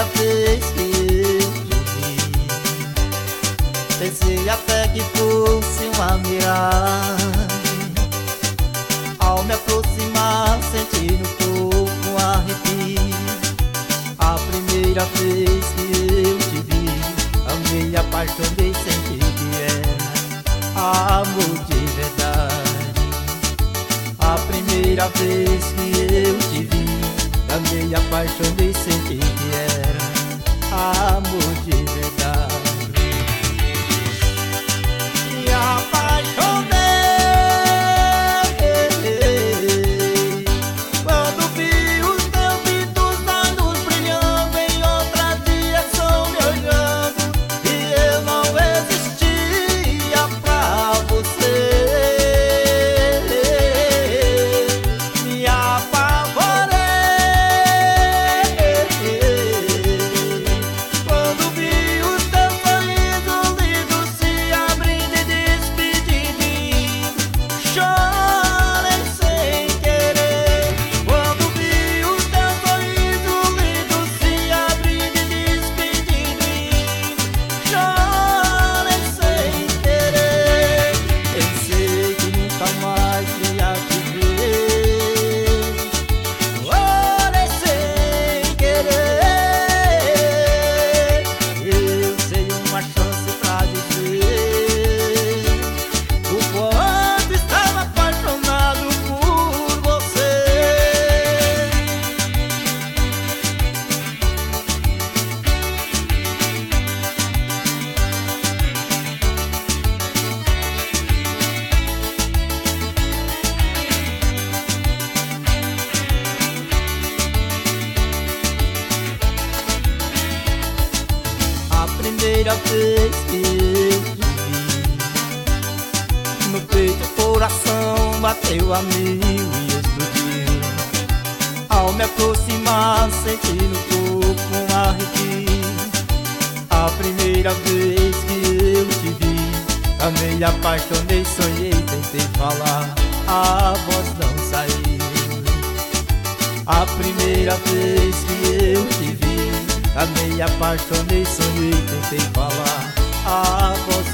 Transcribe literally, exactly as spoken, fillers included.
primeira vez que eu te vi, pensei até que fosse uma miragem. Ao me aproximar, senti no corpo um arrepio. A primeira vez que eu te vi, amei, apaixonei, senti que era amor de verdade. A primeira vez que eu te vi, amei, apaixonei, senti que era amor de verdade. Me apaixonei quando vi os teus lindos olhos brilhando em outra direção me olhando, e eu não existia pra você. Me apavorei quando vi os teus sorrisos lindos se abrindo e despedindo. Chorei sem querer quando vi os teus sorrisos lindos se abrindo e despedindo. Chorei sem querer, pensei que nunca mais ia te ver. Chorei sem querer, eu sei uma chance pra dizer o quanto estava apaixonado por você. A primeira vez que eu te vi, no peito o coração bateu a mil e explodiu. Ao me aproximar, senti no corpo um arrepio. A primeira vez que eu te vi, amei, apaixonei, sonhei, tentei falar, a voz não saiu. A primeira vez que eu te vi, amei, apaixonei, sonhei, tentei falar, a voz